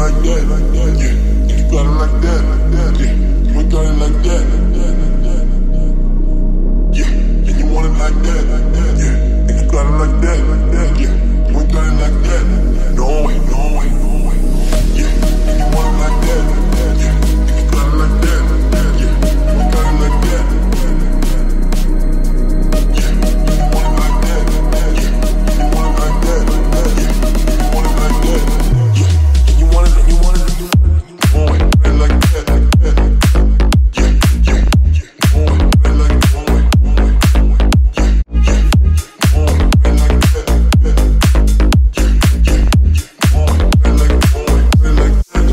like that, yeah. You got it like that, yeah. You ain't got it like that, yeah. And you want it like that, yeah. And you got it like that, yeah. You ain't got it like that, no way, no way, no way, yeah. And you want it like that, yeah. And you got it like that, yeah. You ain't got it like that, yeah. And you want it like that, yeah. You want it like that, yeah. You want it like that, yeah. And you want it, and you want it, and you want it. Like that, yeah, yeah, yeah. Oh, like, oh, yeah, yeah, oh, like that, yeah, yeah, yeah. Oh, like, oh, like that,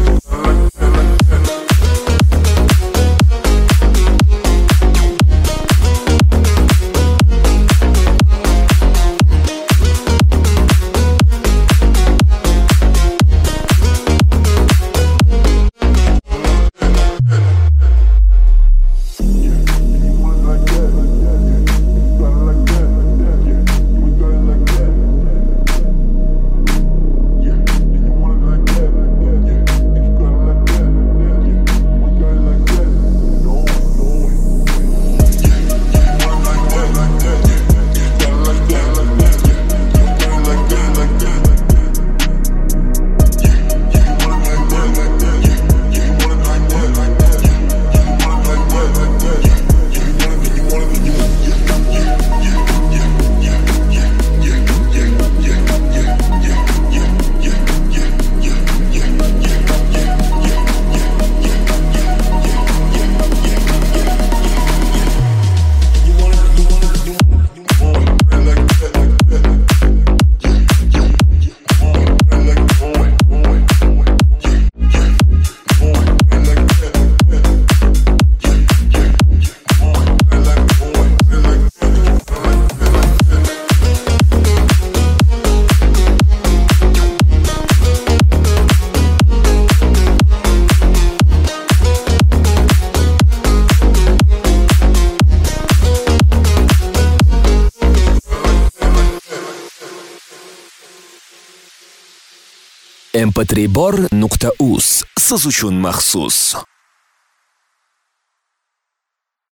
mp3bor.uz siz uchun maxsus.